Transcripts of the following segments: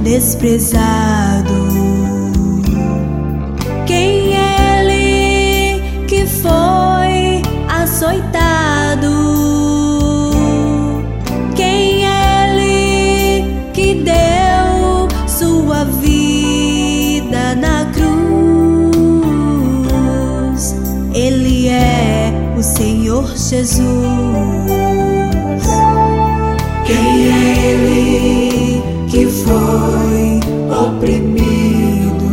desprezado. Quem é ele que foi açoitado? Quem é ele que deu sua vida na cruz? Ele é o Senhor Jesus. Quem é ele que foi oprimido?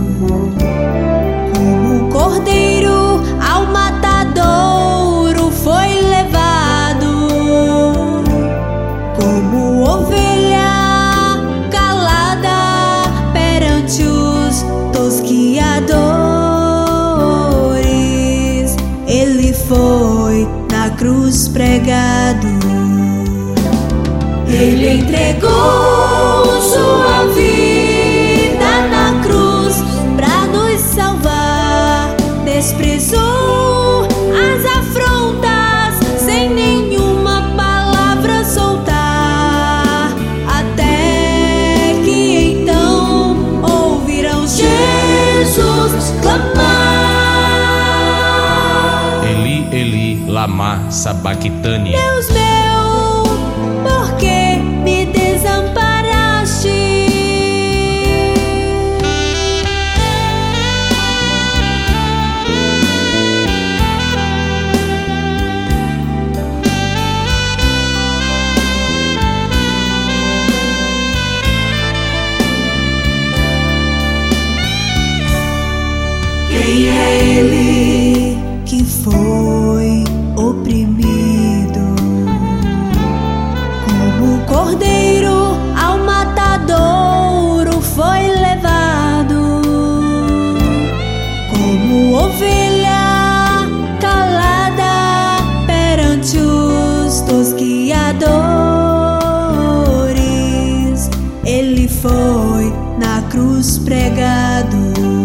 Como cordeiro ao matadouro foi levado, como ovelha calada perante os tosquiadores. Ele foi na cruz pregado. Ele entregou sua vida na cruz pra nos salvar. Desprezou as afrontas sem nenhuma palavra soltar, até que então ouvirão Jesus clamar: Eli, Eli, lama sabachthani. Deus meu, por que me desamparaste? Quem é ele Que foi oprimido, como cordeiro ao matadouro foi levado, como ovelha calada perante os tosquiadores. Ele foi na cruz pregado.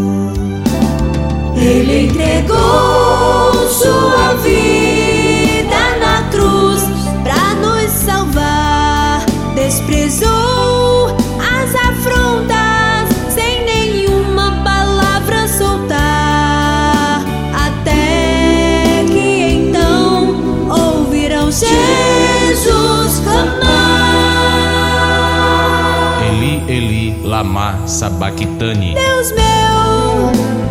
Ele entregou sua vida na cruz pra nos salvar. Desprezou as afrontas sem nenhuma palavra soltar, até que então ouvirão Jesus clamar: Eli, Eli, lama sabachthani. Deus meu,